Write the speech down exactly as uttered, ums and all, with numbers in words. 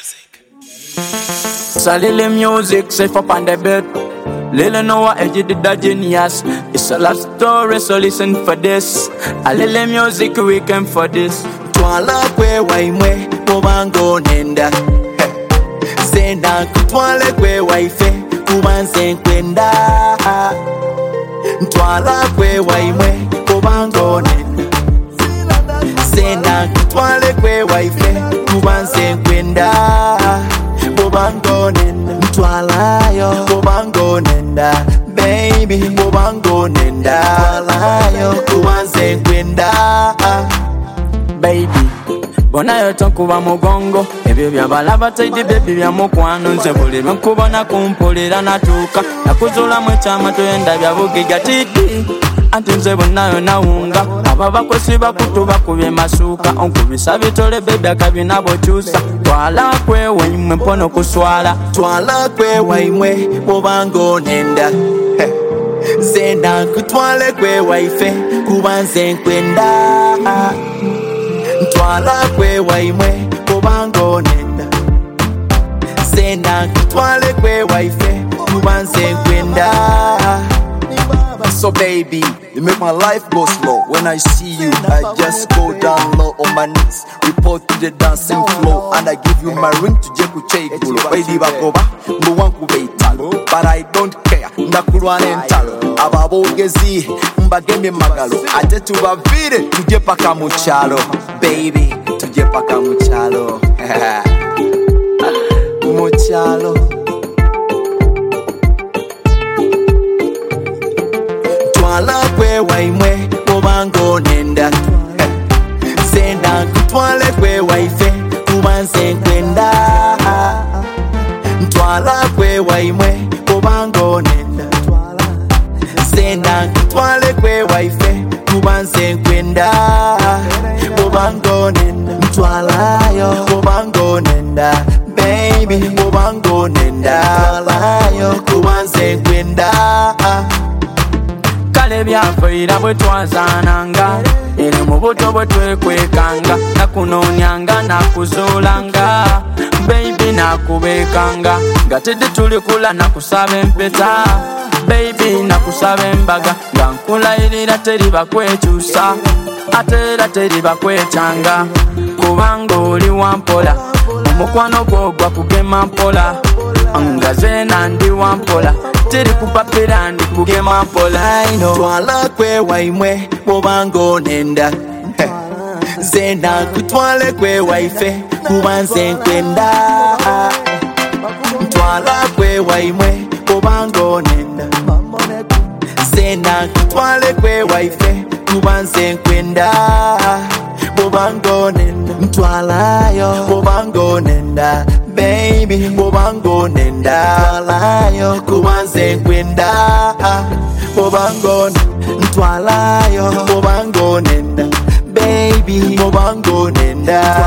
So Lily music, safe up on the bed. Lily know what edge did the genius. It's a love story, so listen for this. A Lily music weekend for this. Twala kwe waimwe, kubango nenda. Zenda kutwale kwe waife, kubanze kwenda. Twala kwe waimwe, kubango nenda. Zenda kutwale kwe waife, kubanze kwenda. Kubango nenda, twala yo. Kubango nenda, baby. Kubango nenda, twala yo. Kubanze kwenda. Baby, bona yoto kuba mugongo. Ebyo byabalaba taidi baby bya mukwano. Nze buli lwenkubona kumpulira natuuka. Nakuzula mu ekyama toyenda bya bugiga titi. Anti nze bonna yona wunga. Aba bakosi bakutuba kubye masuuka. Onkubisa bitole baby akabina bokyusa. Twala kwe waimwe mpono kuswala. Twala kwe waimwe mubango nenda. Zenda kutwale kwe waife kubanze kwenda. Twala kwe waimwe kubango nenda. Zenda kutwale kwe waife kubanze kwenda. So baby, you make my life go slow. When I see you, I just go down low on my knees, report to the dancing floor, and I give you my ring to Jeku Chegulo. Baby bagoba, mwanku beitalo, but I don't care. Ndakulwane ntalo, ababogezi, mbageme magalo. Ate tubavire, tuje paka muchalo. Baby, tuje paka muchalo. Muchalo. Twala kwe waimwe mubango nenda. Zenda kutwale kwe waife kubanze kwenda. Twala kwe waimwe mubango nenda. Zenda kutwale kwe waife kubanze kwenda. Mubango nenda, twala yo. Mubango nenda, baby. Mubango nenda, twala yo. Kubanze kwenda. Kale byafaira bwe twazananga. Eri mu buto bwe twekwekanga. Nakunoonyanga nakuzuulanga. Baby nakubekanga. Nga tidde tulikula nakusaba empeta. Baby nakusaba embaga. Nga nkulayirira teriba kwekyusa. Ate era teriba kwekyanga. Kubanga oli wampola. Omukwano gwo gwa kugema mpola. Nga zena ndi wampola. Tiri kupapira ndi kugema mpola. Twala kwe waimwe mubango nenda. Zenda kutwale kwe waife kubanze kwenda. Twala kwe waimwe mubango nenda. Zenda kutwale kwe waife kubanze kwenda. Mubango nenda, twala yo. Mubango nenda, baby. Mubango nenda, twala yo. Kubanze kwenda. Mubango nenda, twala yo. Mubango nenda, baby. Mubango nenda.